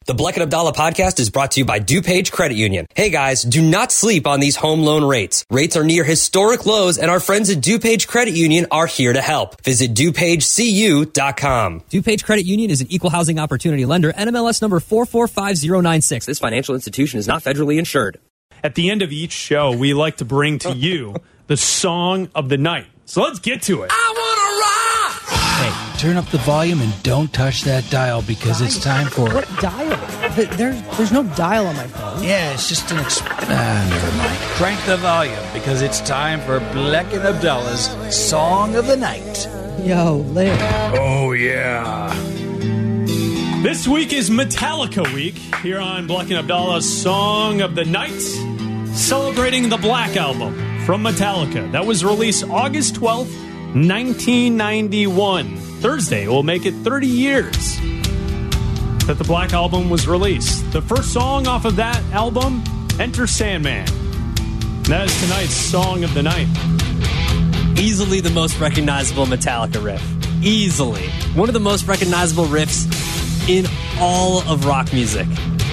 The Bleck and Abdallah podcast is brought to you by DuPage Credit Union. Hey guys, do not sleep on these home loan rates. Rates are near historic lows and our friends at DuPage Credit Union are here to help. Visit DuPageCU.com. DuPage Credit Union is an equal housing opportunity lender, NMLS number 445096. This financial institution is not federally insured. At the end of each show, we like to bring to you the song of the night. So let's get to it. I wanna rock! Hey, turn up the volume and don't touch that dial because it's time for... What dial? There's no dial on my phone. Yeah, it's just an... never mind. Crank the volume because it's time for Bleck and Abdallah's Song of the Night. Yo, lit. Oh, yeah. This week is Metallica week here on Bleck and Abdallah's Song of the Night, celebrating the Black Album from Metallica. That was released August 12th, 1991. Thursday will make it 30 years that the Black Album was released. The first song off of that album, Enter Sandman. That is tonight's Song of the Night. Easily the most recognizable Metallica riff. Easily. One of the most recognizable riffs in all of rock music.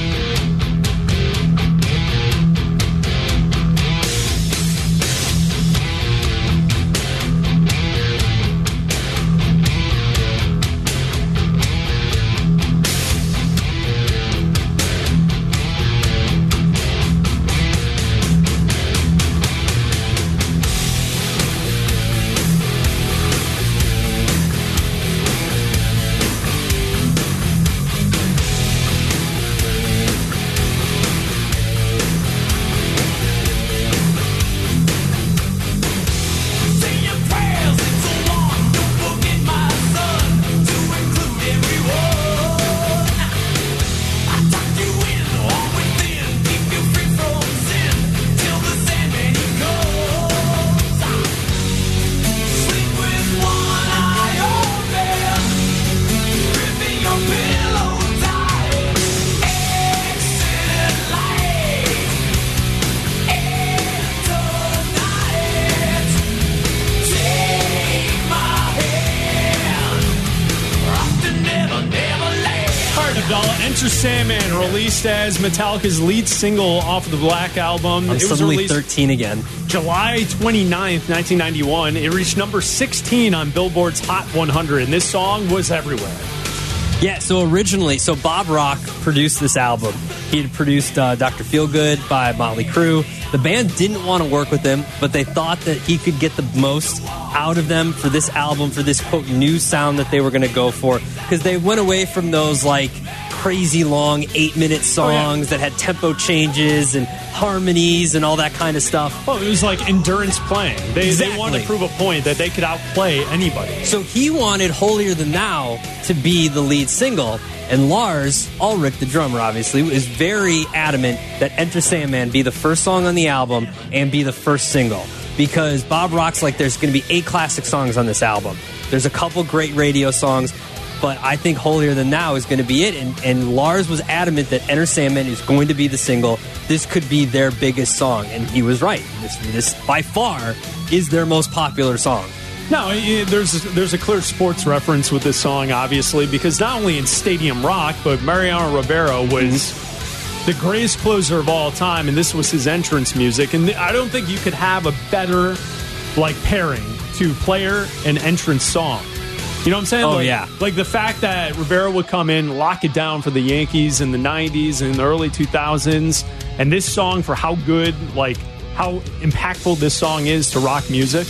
Enter Sandman, released as Metallica's lead single off of the Black Album. I'm suddenly 13 again. July 29th, 1991. It reached number 16 on Billboard's Hot 100, and this song was everywhere. Yeah, so originally, Bob Rock produced this album. He had produced Dr. Feelgood by Motley Crue. The band didn't want to work with him, but they thought that he could get the most out of them for this album, for this, quote, new sound that they were going to go for. Because they went away from those, like, crazy long 8-minute songs that had tempo changes and harmonies and all that kind of stuff. Well, it was like endurance playing. They wanted to prove a point that they could outplay anybody. So he wanted Holier Than Thou to be the lead single, and Lars Ulrich, the drummer, obviously, is very adamant that Enter Sandman be the first song on the album and be the first single. Because Bob Rock's like, there's going to be 8 classic songs on this album. There's a couple great radio songs, but I think Holier Than Thou is going to be it. And Lars was adamant that Enter Sandman is going to be the single. This could be their biggest song. And he was right. This by far is their most popular song. No, there's a clear sports reference with this song, obviously, because not only in Stadium Rock, but Mariano Rivera was the greatest closer of all time, and this was his entrance music. And I don't think you could have a better pairing to player and entrance song. You know what I'm saying? Oh, yeah. Like the fact that Rivera would come in, lock it down for the Yankees in the 90s and the early 2000s, and this song for how good, how impactful this song is to rock music.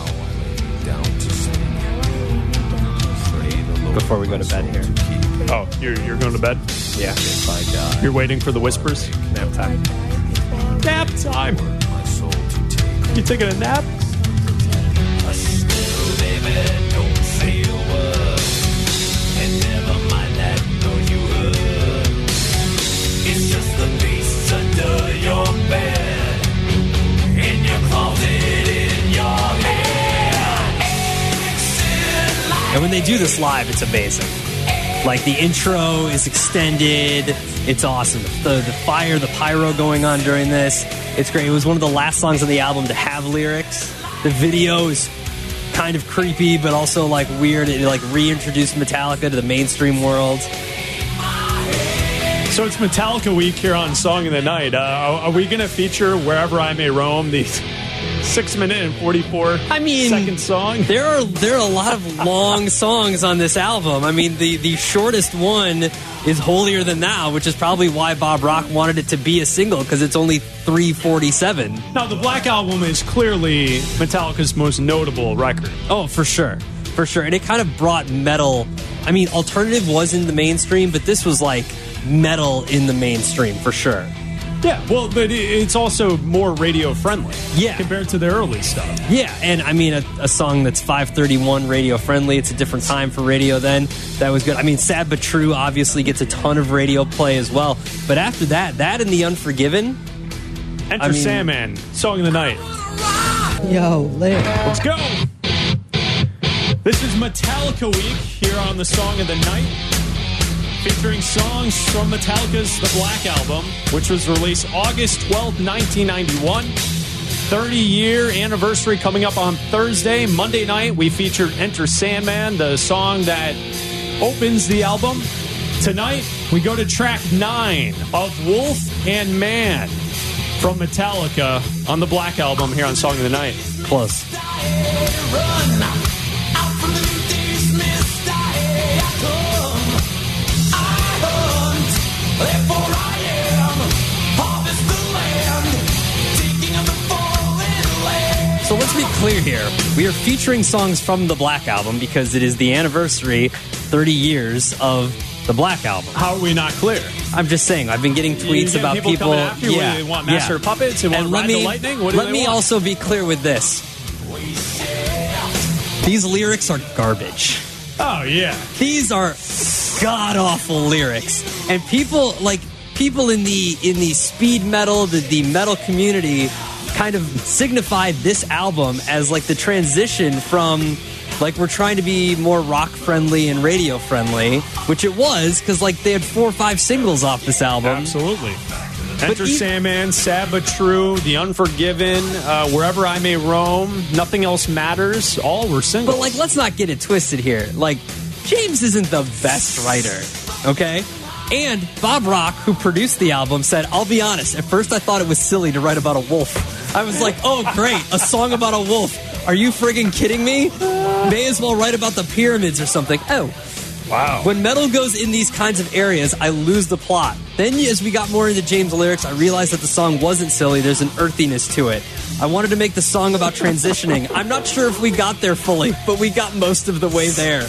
Before we go to bed here. Oh, you're going to bed? Yeah. You're waiting for the whispers? Nap time. Nap time. You taking a nap? And when they do this live, it's amazing. Like, the intro is extended. It's awesome. The fire, the pyro going on during this, it's great. It was one of the last songs on the album to have lyrics. The video is kind of creepy, but also, weird. It, reintroduced Metallica to the mainstream world. So it's Metallica week here on Song of the Night. Are we going to feature Wherever I May Roam, the 6-minute and 44-second song? There are a lot of long songs on this album. I mean, the shortest one is Holier Than Thou, which is probably why Bob Rock wanted it to be a single, because it's only 3:47. Now, the Black Album is clearly Metallica's most notable record. Oh, for sure. For sure. And it kind of brought metal. I mean, alternative was in the mainstream, but this was like metal in the mainstream, for sure. Yeah, well, but it's also more radio friendly. Yeah. Compared to the early stuff. Yeah, and I mean, a song that's 531 radio friendly. It's a different time for radio then. That was good. I mean, Sad But True obviously gets a ton of radio play as well. But after that and The Unforgiven. Enter Sandman, Song of the Night. Yo, lit. Let's go. This is Metallica week here on the Song of the Night, featuring songs from Metallica's The Black Album, which was released August 12th, 1991. 30-year anniversary coming up on Thursday. Monday night, we featured Enter Sandman, the song that opens the album. Tonight, we go to track 9 of Wolf and Man from Metallica on The Black Album here on Song of the Night. Close. So let's be clear here. We are featuring songs from the Black Album because it is the anniversary, 30 years of the Black Album. How are we not clear? I'm just saying, I've been getting tweets about people. Coming after you? They want Master of Puppets? They want Ride the Lightning? What do let me also be clear with this. These lyrics are garbage. Oh, yeah. These are god-awful lyrics. And people in the speed metal, the metal community kind of signified this album as like the transition from like we're trying to be more rock friendly and radio friendly, which it was because like they had 4 or 5 singles off this album. Absolutely. Enter Sandman, Sad But True, The Unforgiven, Wherever I May Roam, Nothing Else Matters, all were singles. But like, let's not get it twisted here. Like, James isn't the best writer, okay? And Bob Rock, who produced the album, said, I'll be honest, at first I thought it was silly to write about a wolf. I was like, oh, great, a song about a wolf. Are you friggin' kidding me? May as well write about the pyramids or something. Oh. Wow. When metal goes in these kinds of areas, I lose the plot. Then as we got more into James' lyrics, I realized that the song wasn't silly. There's an earthiness to it. I wanted to make the song about transitioning. I'm not sure if we got there fully, but we got most of the way there.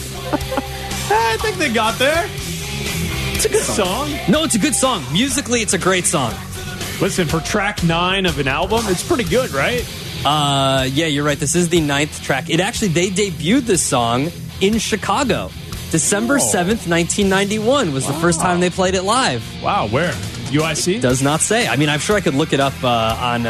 I think they got there. It's a good song. No, it's a good song. Musically, it's a great song. Listen, for track 9 of an album, it's pretty good, right? Yeah, you're right. This is the 9th track. They debuted this song in Chicago. December 7th, 1991 was the first time they played it live. Wow, where? UIC? Does not say. I mean, I'm sure I could look it up on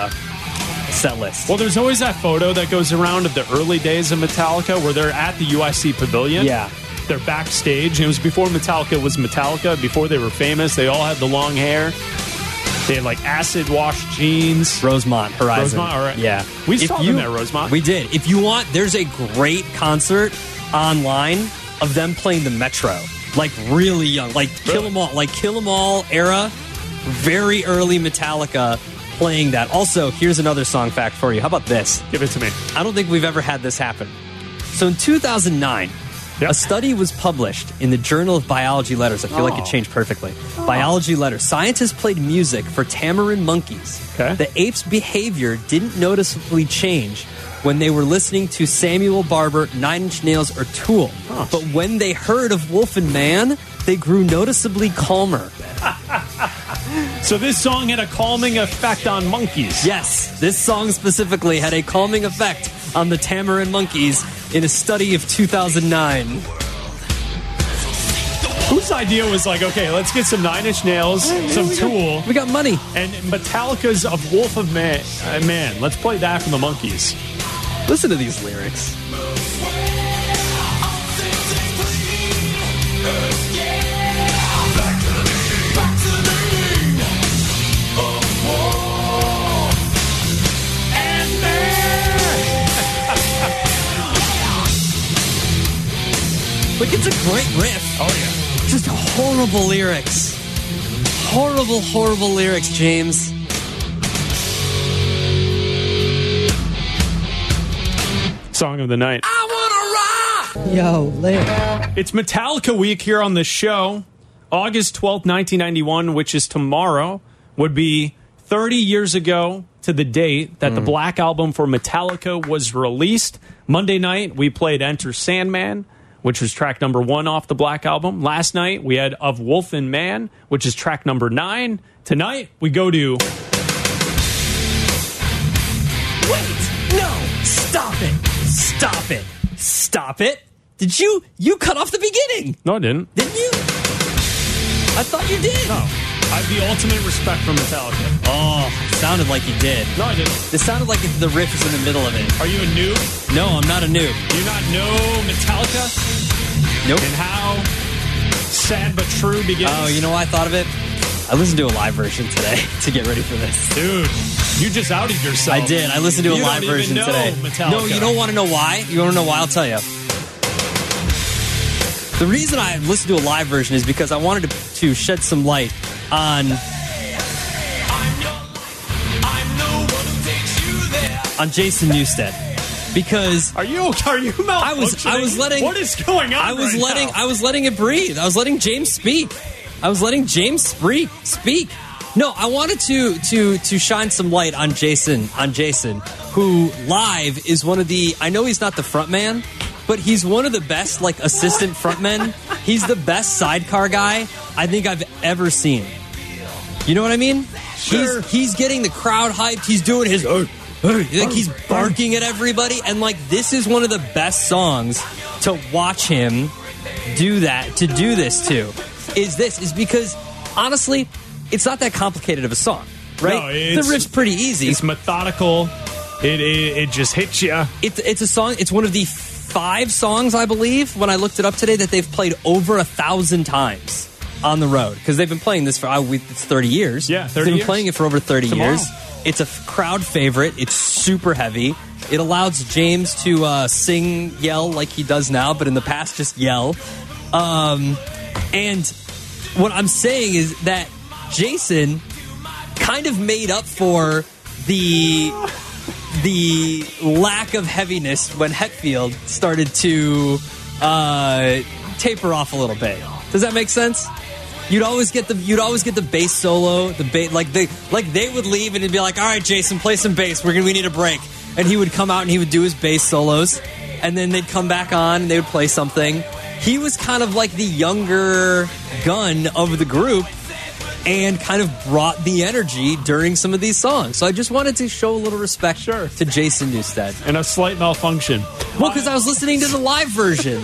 set list. Well, there's always that photo that goes around of the early days of Metallica where they're at the UIC Pavilion. Yeah. They're backstage. It was before Metallica was Metallica, before they were famous. They all had the long hair. They had like acid-washed jeans. Rosemont Horizon. Rosemont, all right. Yeah. We saw them at Rosemont. We did. If you want, there's a great concert online of them playing the Metro. Like really young. Like Kill 'Em All. Like Kill 'Em All era. Very early Metallica playing that. Also, here's another song fact for you. How about this? Give it to me. I don't think we've ever had this happen. So in 2009, a study was published in the Journal of Biology Letters. I feel like it changed perfectly. Biology Letters. Scientists played music for tamarin monkeys. Okay. The apes' behavior didn't noticeably change when they were listening to Samuel Barber, Nine Inch Nails, or Tool. But when they heard of Wolf and Man, they grew noticeably calmer. So this song had a calming effect on monkeys. Yes, this song specifically had a calming effect on the tamarin monkeys in a study of 2009. Whose idea was like, okay, let's get some Nine Inch Nails, some Tool. We got money. And Metallica's of Wolf of Man. Let's play that from the Monkees. Listen to these lyrics. Like, it's a great riff. Oh, yeah. Just horrible lyrics. Horrible, horrible lyrics, James. Song of the night. I wanna rock! Yo, lit. It's Metallica week here on the show. August 12th, 1991, which is tomorrow, would be 30 years ago to the date that the Black Album for Metallica was released. Monday night, we played Enter Sandman, which was track number 1 off the Black Album. Last night, we had Of Wolf and Man, which is track number 9. Tonight, we go to... Wait! No! Stop it! Stop it! Stop it! Did you cut off the beginning? No, I didn't. Didn't you? I thought you did. No. I have the ultimate respect for Metallica. Oh, it sounded like you did. No, I didn't. It sounded like the riff is in the middle of it. Are you a noob? No, I'm not a noob. Do you not know Metallica? Nope. And how Sad But True begins? Oh, you know why I thought of it? I listened to a live version today to get ready for this. Dude, you just outed yourself. I did. I listened to a You live don't even version know today. Metallica. No, you don't want to know why? You want to know why? I'll tell you. The reason I listened to a live version is because I wanted to shed some light on Jason Newsted. Because Are you malfunctioning? I was letting What is going on? I was letting it breathe. I was letting James speak. Speak. No, I wanted to shine some light on Jason, who live is one of the, I know he's not the front man, but he's one of the best like assistant frontmen. He's the best sidecar guy I think I've ever seen. You know what I mean? Sure. He's getting the crowd hyped. He's doing his like he's barking at everybody, and like this is one of the best songs to watch him do that, to do this to. Is because honestly, it's not that complicated of a song, right? No, the riff's pretty easy. It's methodical. It just hits you. It's a song. It's one of the 5 songs, I believe, when I looked it up today, that they've played over 1,000 times on the road, because they've been playing this for it's 30 years. Yeah, 30 They've been years. playing it for over 30 Tomorrow. years. It's a crowd favorite. It's super heavy. It allows James to sing, yell like he does now, but in the past just yell. And what I'm saying is that Jason kind of made up for the lack of heaviness when Hetfield started to taper off a little bit. Does that make sense? You'd always get the bass solo, like they would leave and it'd be like, all right, Jason, play some bass. We need a break. And he would come out and he would do his bass solos, and then they'd come back on and they would play something. He was kind of like the younger gun of the group and kind of brought the energy during some of these songs. So I just wanted to show a little respect to Jason Newsted. And a slight malfunction. Well, because I was listening to the live version.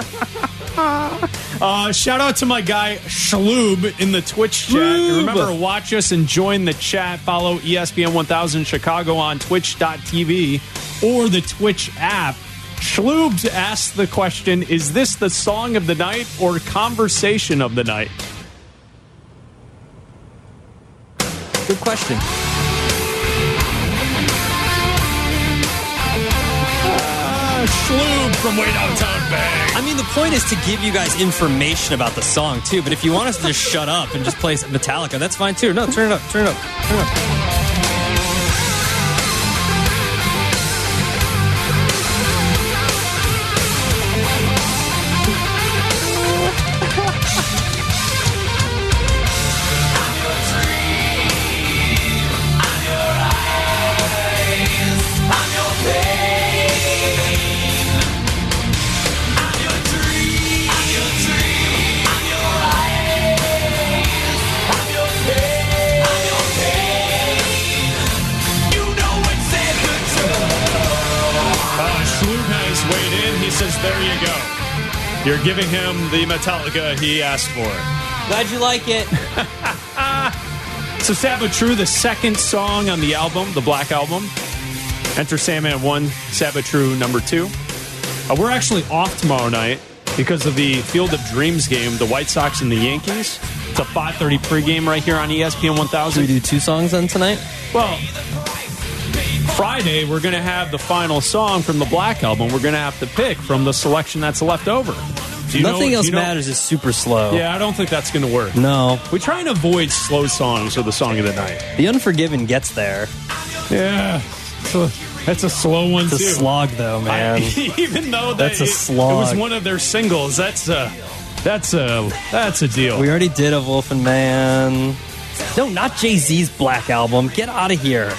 Shout out to my guy Shloob in the Twitch chat. Shloob. Remember, watch us and join the chat. Follow ESPN 1000 Chicago on twitch.tv or the Twitch app. Shloob asked the question, is this the song of the night or conversation of the night? Good question. Shloob from way downtown Bang. I mean, the point is to give you guys information about the song, too. But if you want us to just shut up and just play Metallica, that's fine, too. No, turn it up. There you go. You're giving him the Metallica he asked for. Glad you like it. So Sad But True, the second song on the album, the Black Album. Enter Sandman 1, Sad But True number 2. We're actually off tomorrow night because of the Field of Dreams game, the White Sox and the Yankees. It's a 5:30 pregame right here on ESPN 1000. Should we do 2 songs then tonight? Well, Friday, we're going to have the final song from the Black Album. We're going to have to pick from the selection that's left over. Nothing else matters is super slow. Yeah, I don't think that's going to work. No. We try and avoid slow songs or the song of the night. The Unforgiven gets there. Yeah. That's a slow one, too. It's a slog, though, man. Even though that's a slog. It was one of their singles. That's a deal. We already did a Wolfen Man. No, not Jay-Z's Black Album. Get out of here.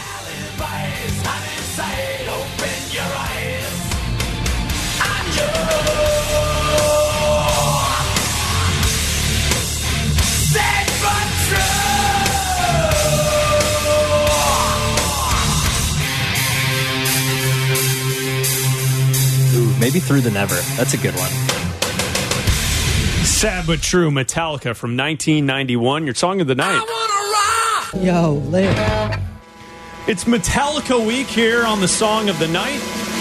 Maybe Through the Never. That's a good one. Sad but True, Metallica from 1991. Your song of the night. I wanna rock! Yo, Lick. It's Metallica week here on the Song of the Night.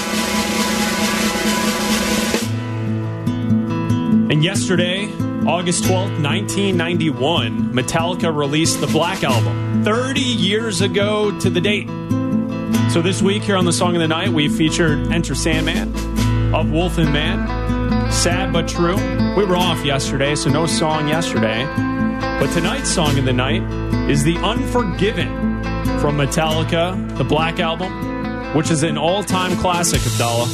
And yesterday, August 12th, 1991, Metallica released the Black Album. 30 years ago to the date. So this week here on the Song of the Night, we featured Enter Sandman, Of Wolfen Man, Sad But True. We were off yesterday, so no song yesterday. But tonight's Song of the Night is The Unforgiven from Metallica, the Black Album, which is an all-time classic, Abdallah.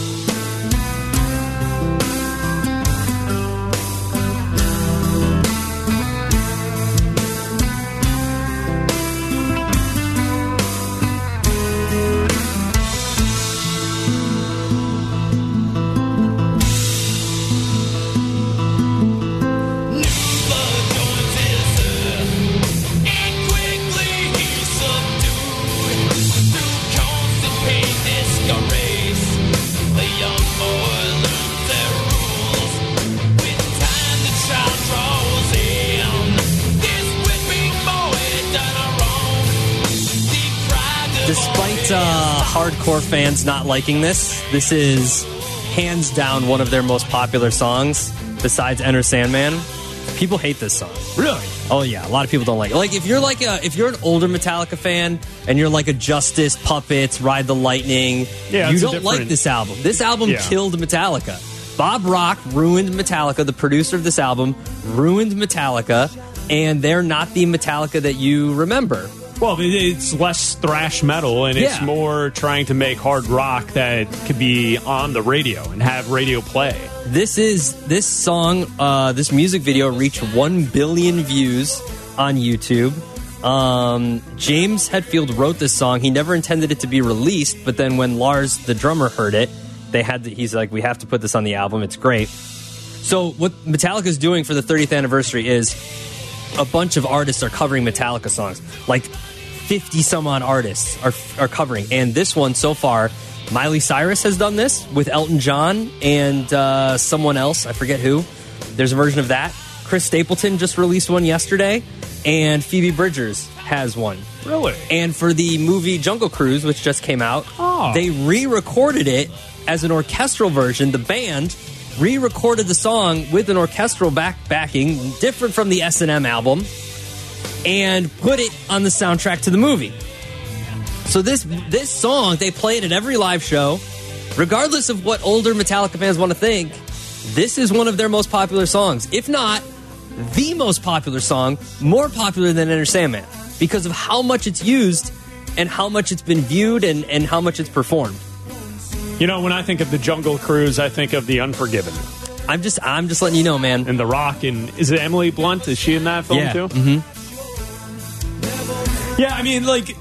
Hardcore fans not liking this is hands down one of their most popular songs besides Enter Sandman. People hate this song. Really? Oh yeah, a lot of people don't like it. Like if you're an older Metallica fan and you're like a Justice, Puppets, Ride the Lightning, you don't like this album. This album killed Metallica. Bob Rock ruined Metallica. The producer of this album ruined Metallica, and they're not the Metallica that you remember. Well, it's less thrash metal, and it's more trying to make hard rock that could be on the radio and have radio play. This song, this music video reached 1 billion views on YouTube. James Hetfield wrote this song. He never intended it to be released, but then when Lars, the drummer, heard it, he's like, we have to put this on the album. It's great. So what Metallica's doing for the 30th anniversary is a bunch of artists are covering Metallica songs. Like 50 some odd artists are covering. And this one so far, Miley Cyrus has done this with Elton John and someone else. I forget who. There's a version of that. Chris Stapleton just released one yesterday. And Phoebe Bridgers has one. Really? And for the movie Jungle Cruise, which just came out, they re-recorded it as an orchestral version. The band re-recorded the song with an orchestral backing, different from the S&M album, and put it on the soundtrack to the movie. So this song, they play it at every live show. Regardless of what older Metallica fans want to think, this is one of their most popular songs. If not, the most popular song, more popular than Enter Sandman, because of how much it's used and how much it's been viewed and how much it's performed. You know, when I think of the Jungle Cruise, I think of The Unforgiven. I'm just letting you know, man. And The Rock, and is it Emily Blunt? Is she in that film too? Mm-hmm. Yeah, I mean, like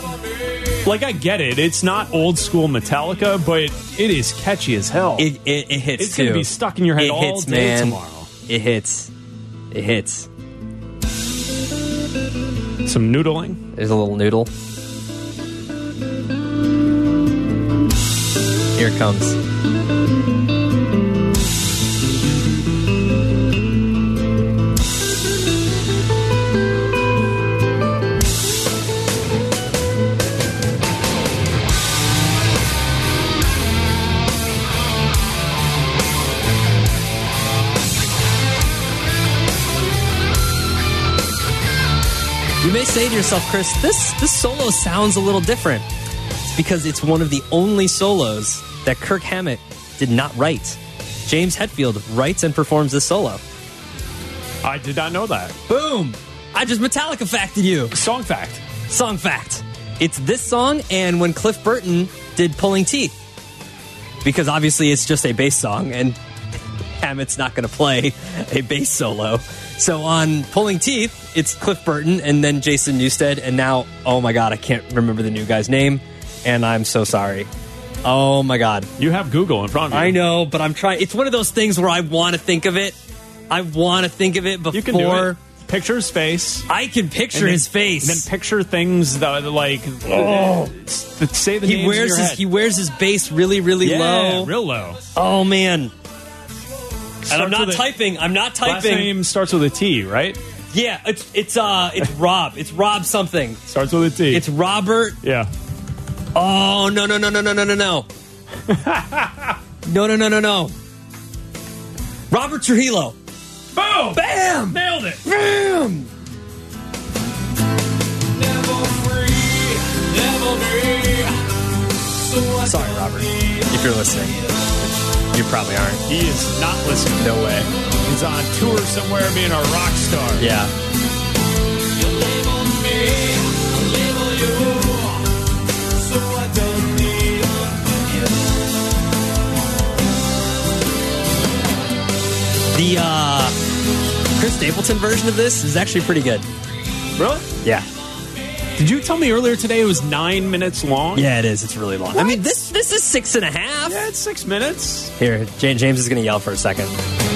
I get it. It's not old school Metallica, but it is catchy as hell. It hits. It's going to be stuck in your head all day tomorrow. It hits. It hits. Some noodling. There's a little noodle. Here it comes. You may say to yourself, Chris, this solo sounds a little different. It's because it's one of the only solos that Kirk Hammett did not write. James Hetfield writes and performs this solo. I did not know that. Boom! I just Metallica facted you. Song fact. Song fact. It's this song and when Cliff Burton did Pulling Teeth. Because obviously it's just a bass song and Hammett's not going to play a bass solo. So on Pulling Teeth, it's Cliff Burton and then Jason Newsted. And now, oh my God, I can't remember the new guy's name. And I'm so sorry. Oh my God. You have Google in front of you. I know, but I'm trying. It's one of those things where I want to think of it. I want to think of it before. You can do it. Picture his face. I can picture his face. And then picture things that like, say the names in your head. He wears his bass really, really low. Real low. Oh, man. And I'm not typing. Last name starts with a T, right? Yeah, it's Rob. It's Rob something. Starts with a T. It's Robert. Yeah. Oh, no. No. No. Robert Trujillo. Boom! Bam! Nailed it! Bam! Sorry, Robert, if you're listening. You probably aren't. He is not listening. No way. He's on tour somewhere being a rock star. Yeah. The Chris Stapleton version of this is actually pretty good. Really? Yeah. Did you tell me earlier today it was 9 minutes long? Yeah, it is. It's really long. What? I mean, this is 6.5. Yeah, it's 6 minutes. Here, James is going to yell for a second.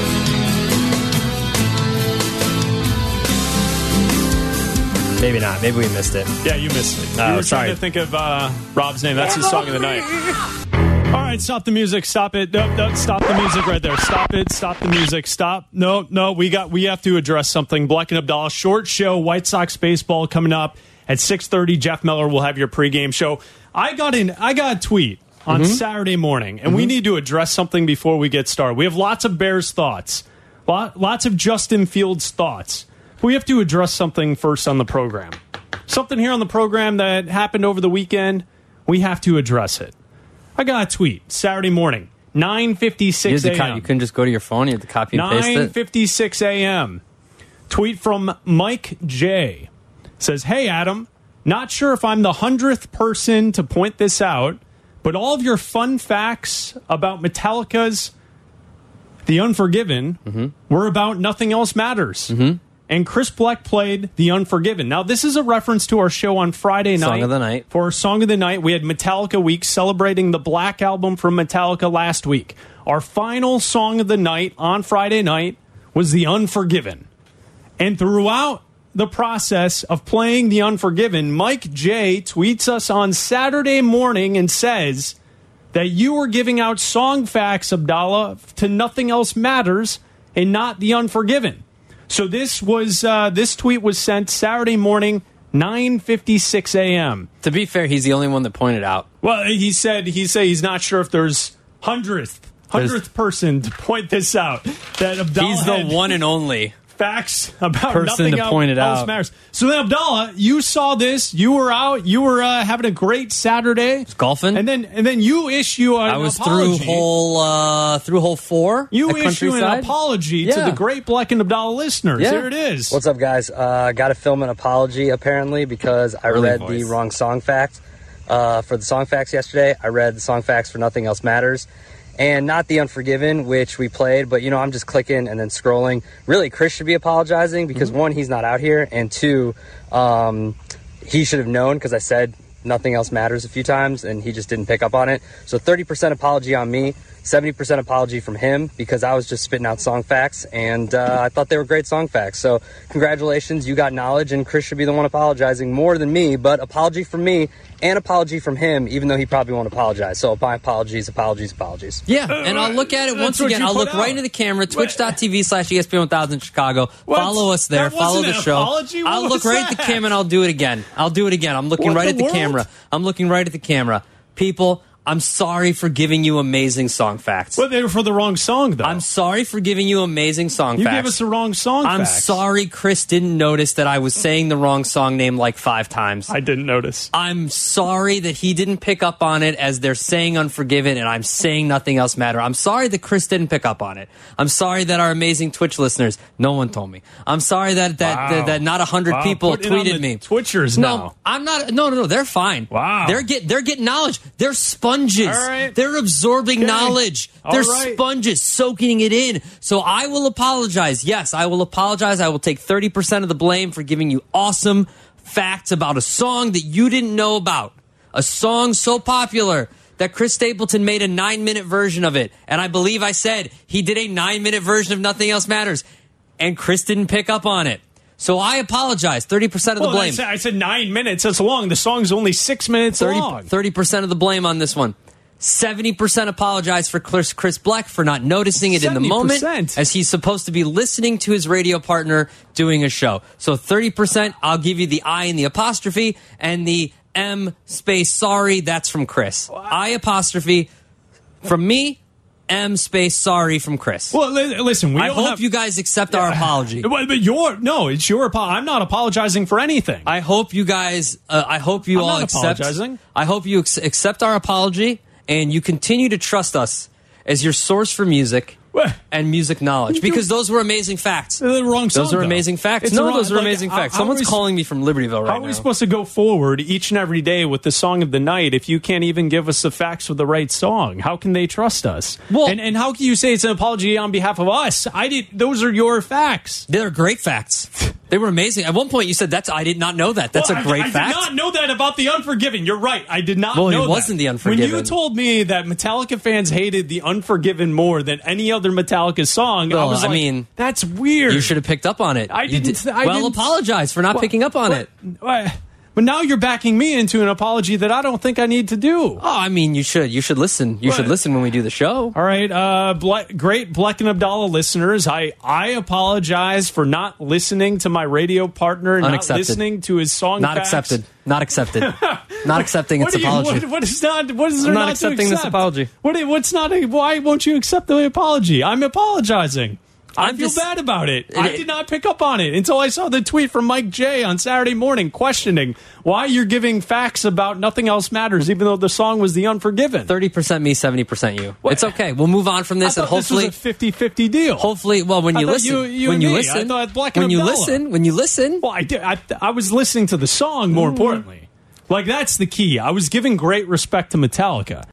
Maybe not. Maybe we missed it. Yeah, you missed it. Oh, you were sorry. trying to think of Rob's name. That's his song of the night. All right, stop the music. Stop it. No, stop the music right there. Stop it. Stop the music. Stop. No. We have to address something. Black and Abdallah, short show, White Sox baseball coming up at 6:30. Jeff Miller will have your pregame show. I got a tweet on Saturday morning, and we need to address something before we get started. We have lots of Bears thoughts, lots of Justin Fields thoughts. We have to address something first on the program. Something here on the program that happened over the weekend. We have to address it. I got a tweet Saturday morning, 9:56 a.m. You couldn't just go to your phone. You had to copy and paste it. 9:56 a.m. Tweet from Mike J. Says, "Hey, Adam, not sure if I'm the 100th person to point this out, but all of your fun facts about Metallica's The Unforgiven were about Nothing Else Matters." And Chris Bleck played The Unforgiven. Now, this is a reference to our show on Friday night. Song of the night. For our Song of the Night, we had Metallica Week celebrating the Black Album from Metallica last week. Our final Song of the Night on Friday night was The Unforgiven. And throughout the process of playing The Unforgiven, Mike J tweets us on Saturday morning and says that you were giving out song facts, Abdallah, to Nothing Else Matters and not The Unforgiven. So this tweet was sent Saturday morning, 9:56 a.m. To be fair, he's the only one that pointed out. Well, he said he's not sure if there's hundredth person to point this out. That Abdallah he's the one and only facts about person Nothing to point it else out. matters. So then, Abdallah, you saw this. You were out. You were having a great Saturday. Golfing, and then you issue an apology. I was through hole 4. You issue an apology to the great Bleck and Abdallah listeners. Yeah. There it is. What's up, guys? Got to film an apology apparently because I read the wrong song fact for the song facts yesterday. I read the song facts for Nothing Else Matters. And not The Unforgiven, which we played, but, I'm just clicking and then scrolling. Really, Chris should be apologizing because, one, he's not out here, and two, he should have known because I said Nothing Else Matters a few times, and he just didn't pick up on it. So 30% apology on me, 70% apology from him because I was just spitting out song facts, and I thought they were great song facts. So congratulations, you got knowledge, and Chris should be the one apologizing more than me, but apology from me and apology from him, even though he probably won't apologize. So my apologies. Yeah, and I'll look at it once again. I'll look right into the camera, twitch.tv/ESPN1000 Chicago. Follow us there. Follow the show. I'll look right at the camera and I'll do it again. I'm looking right at the camera. People, I'm sorry for giving you amazing song facts. Well, they were for the wrong song, though. I'm sorry for giving you amazing song facts. You gave us the wrong song I'm facts. sorry Chris didn't notice that I was saying the wrong song name like 5 times. I didn't notice. I'm sorry that he didn't pick up on it as they're saying Unforgiven and I'm saying Nothing Else Matters. I'm sorry that Chris didn't pick up on it. I'm sorry that our amazing Twitch listeners, no one told me. I'm sorry that not 100 people tweeted me. Twitchers now. I'm not. No. They're fine. Wow. They're getting knowledge. They're sponges. All right. They're absorbing knowledge. They're right. sponges, soaking it in. So I will apologize. Yes, I will apologize. I will take 30% of the blame for giving you awesome facts about a song that you didn't know about. A song so popular that Chris Stapleton made a 9-minute version of it. And I believe I said he did a 9-minute version of Nothing Else Matters. And Chris didn't pick up on it. So I apologize. 30% of the blame. I said 9 minutes. That's long. The song's only 6 minutes long. 30% of the blame on this one. 70% apologize for Chris Black for not noticing it in the moment, as he's supposed to be listening to his radio partner doing a show. So 30%, I'll give you the I and the apostrophe, and the M space sorry, that's from Chris. Wow. I apostrophe from me, M space sorry from Chris. Well, listen, I hope you guys accept our apology. But it's your apology. I'm not apologizing for anything. I hope you guys. I hope you all accept. Apologizing. I hope you accept our apology and you continue to trust us as your source for music and music knowledge, because those were amazing facts. They're the wrong song. Those are amazing facts. Those are amazing facts. Someone's calling me from Libertyville right now. How are we supposed to go forward each and every day with the song of the night if you can't even give us the facts for the right song? How can they trust us? Well, and how can you say it's an apology on behalf of us? Those are your facts. They're great facts. They were amazing. At one point, you said, I did not know that. That's a great fact. I did not know that about The Unforgiven. You're right. I did not know that. Well, it wasn't The Unforgiven. When you told me that Metallica fans hated The Unforgiven more than any other Metallica song, I was like, that's weird. You should have picked up on it. I didn't. Apologize for not picking up on it. But now you're backing me into an apology that I don't think I need to do. Oh, I mean, you should. You should listen. You should listen when we do the show. All right. Great Bleck and Abdallah listeners, I apologize for not listening to my radio partner, not listening to his song facts. Not accepted. Not accepting its apology. What is there not accepting this apology. Why won't you accept the apology? I'm apologizing. I feel bad about it. I did not pick up on it until I saw the tweet from Mike J on Saturday morning questioning why you're giving facts about Nothing Else Matters, even though the song was The Unforgiven. 30% me, 70% you. It's okay. We'll move on from this, and hopefully this was a 50-50 deal. Hopefully, well, when you listen, when you listen. Well, I was listening to the song more importantly. Like, that's the key. I was giving great respect to Metallica.